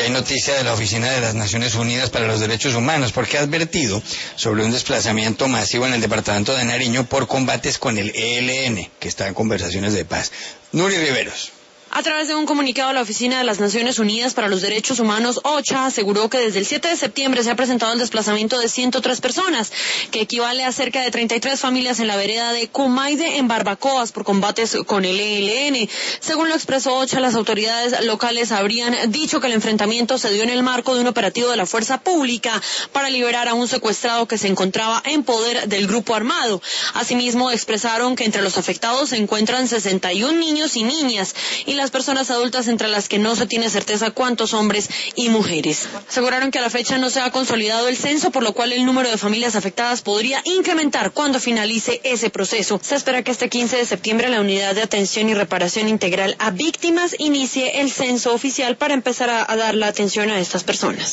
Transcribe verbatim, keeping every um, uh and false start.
hay noticia de la Oficina de las Naciones Unidas para los Derechos Humanos, porque ha advertido sobre un desplazamiento masivo en el departamento de Nariño por combates con el E L N, que está en conversaciones de paz. Nuri Riveros. A través de un comunicado, la Oficina de las Naciones Unidas para los Derechos Humanos, OCHA, aseguró que desde el siete de septiembre se ha presentado el desplazamiento de ciento tres personas, que equivale a cerca de treinta y tres familias en la vereda de Cumaide, en Barbacoas, por combates con el E L N. Según lo expresó OCHA, las autoridades locales habrían dicho que el enfrentamiento se dio en el marco de un operativo de la fuerza pública para liberar a un secuestrado que se encontraba en poder del grupo armado. Asimismo, expresaron que entre los afectados se encuentran sesenta y un niños y niñas, y las personas adultas, entre las que no se tiene certeza cuántos hombres y mujeres. Aseguraron que a la fecha no se ha consolidado el censo, por lo cual el número de familias afectadas podría incrementar cuando finalice ese proceso. Se espera que este quince de septiembre la Unidad de Atención y Reparación Integral a Víctimas inicie el censo oficial para empezar a, a dar la atención a estas personas.